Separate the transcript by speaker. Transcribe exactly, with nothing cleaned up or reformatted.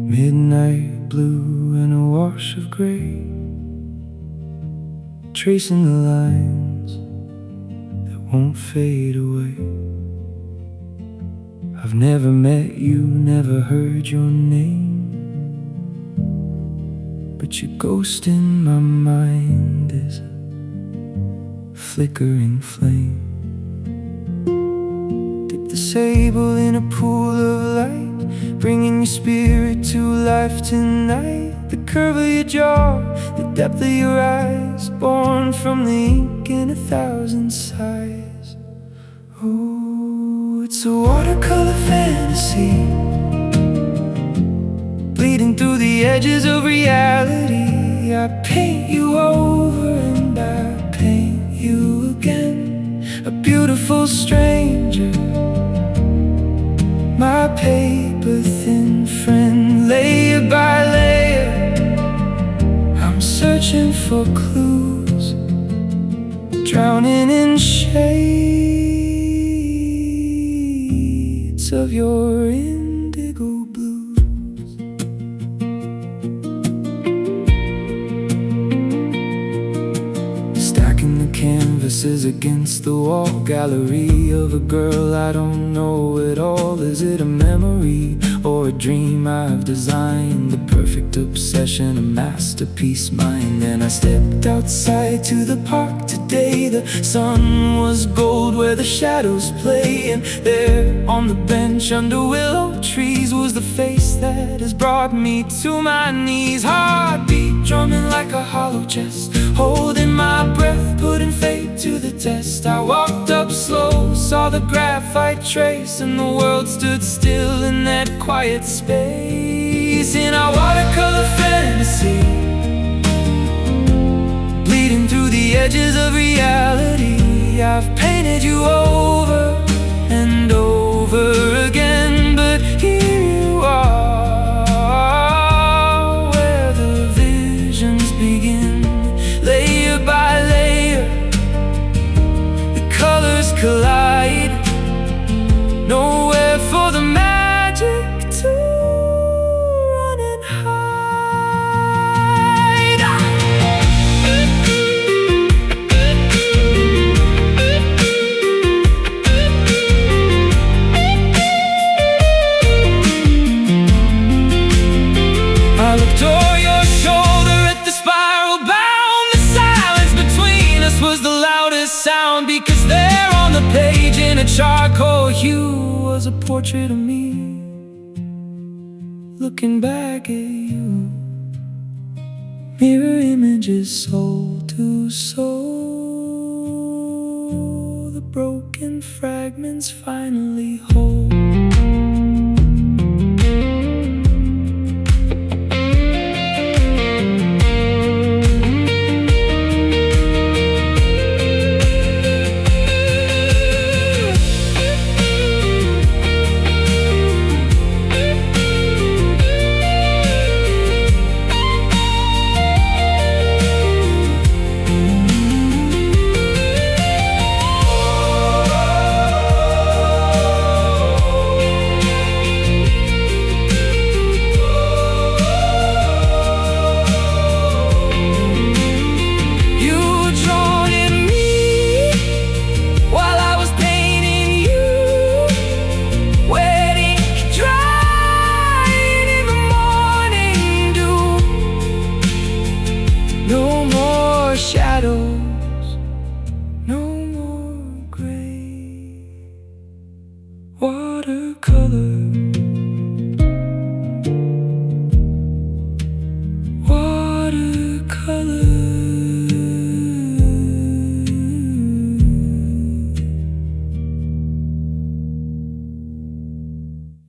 Speaker 1: Midnight blue and a wash of gray, tracing the lines that won't fade away. I've never met you, never heard your name, but your ghost in my mind is a flickering flame. Dip the sable in a pool of light, bringing your spirit to life tonight. The curve of your jaw, the depth of your eyes, born from the ink in a thousand sighs. Oh, it's a watercolor fantasy, bleeding through the edges of reality. I paint you over and I paint you again, a beautiful stranger, my paper-thin friend. Layer by layer, I'm searching for clues, drowning in shades of your indigo blues. Stacking the canvases against the wall, gallery of a girl I don't know at all. Is it a memory or a dream I've designed? The perfect obsession, a masterpiece mine. And I stepped outside to the park today. The sun was gold where the shadows play, and there on the bench under willow trees was the face that has brought me to my knees. Heartbeat drumming like a hollow chest, holding my breath, putting fate to the test. I walked up slow, saw the graphite trace, and the world stood still in that quiet space. In our watercolor fantasy, bleeding through the edges of reality. I've painted you over and over again, but here you are, where the visions begin. Layer by layer, the colors collide, nowhere for the magic to run and hide. I looked over your shoulder at the spiral bound. The silence between us was the loudest sound, because there on the page in a charcoal hue was a portrait of me, looking back at you. Mirror images, soul to soul, the broken fragments finally whole. Shadow